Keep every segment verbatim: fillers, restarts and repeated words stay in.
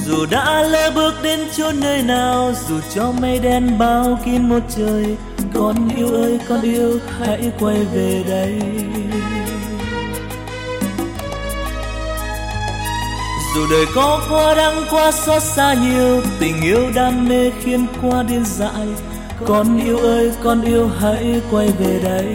Dù đã lỡ bước đến chốn nơi nào, dù cho mây đen bao kín một trời, con yêu ơi con yêu hãy quay về đây. Dù đời có quá đắng quá xót xa nhiều, tình yêu đam mê khiến quá điên dại, con yêu ơi con yêu hãy quay về đây.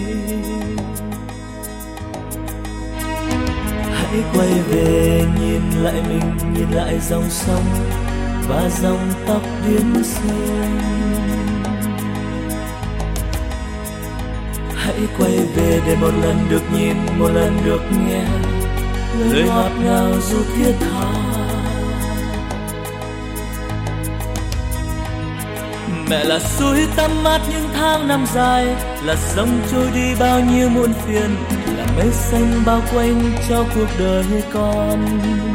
Hãy quay về nhìn lại mình, nhìn lại dòng sông và dòng tóc biến sương. Hãy quay về để một lần được nhìn, một lần được nghe lời ngọt ngào dù thiết tha. Mẹ là suối tắm mát những tháng năm dài, là sông trôi đi bao nhiêu muộn phiền, là mây xanh bao quanh cho cuộc đời con.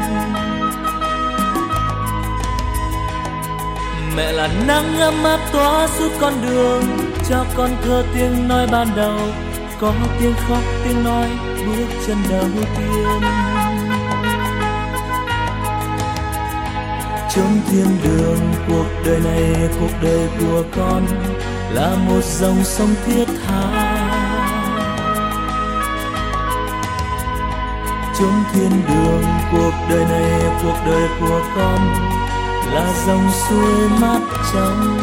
Mẹ là nắng ấm áp tỏa suốt con đường, cho con thơ tiếng nói ban đầu, có tiếng khóc tiếng nói bước chân đầu tiên. Chốn thiên đường cuộc đời này, cuộc đời của con là một dòng sông thiết tha. Chốn thiên đường cuộc đời này, cuộc đời của con là dòng suối mát trong.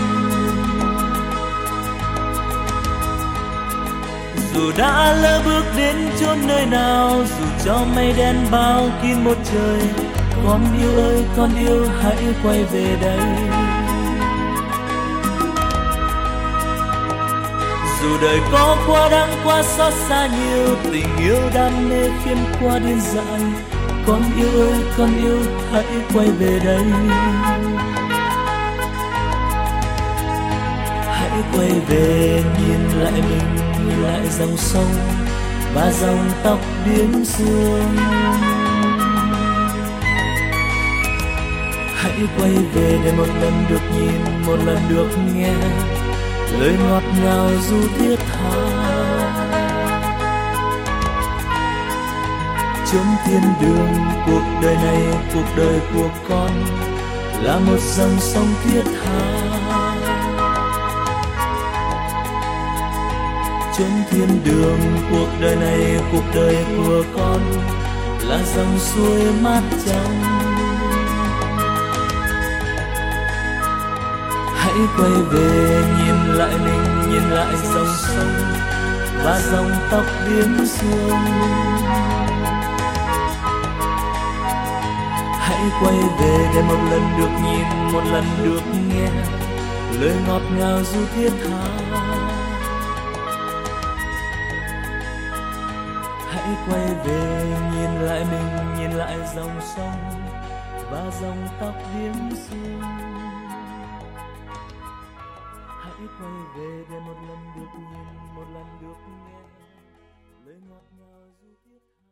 Dù đã lỡ bước đến chốn nơi nào, dù cho mây đen bao kín một trời, con yêu ơi con yêu hãy quay về đây. Dù đời có quá đắng quá xót xa nhiều, tình yêu đam mê khiến quá điên dại, con yêu ơi con yêu hãy quay về đây. Hãy quay về nhìn lại mình, nhìn lại dòng sông và dòng tóc biến sương. Hãy quay về để một lần được nhìn, một lần được nghe lời ngọt ngào dù thiết tha. Chốn thiên đường cuộc đời này, cuộc đời của con là một dòng sông thiết tha. Chốn thiên đường cuộc đời này, cuộc đời của con là dòng suối mát trong. Hãy quay về nhìn lại mình, nhìn lại dòng sông và dòng tóc biến sương. Hãy quay về để một lần được nhìn, một lần được nghe lời ngọt ngào dù thiết tha. Hãy quay về nhìn lại mình, nhìn lại dòng sông và dòng tóc biến sương. Hãy quay về để một lần được nhìn, một lần được nghe lời ngọt ngào du thiết.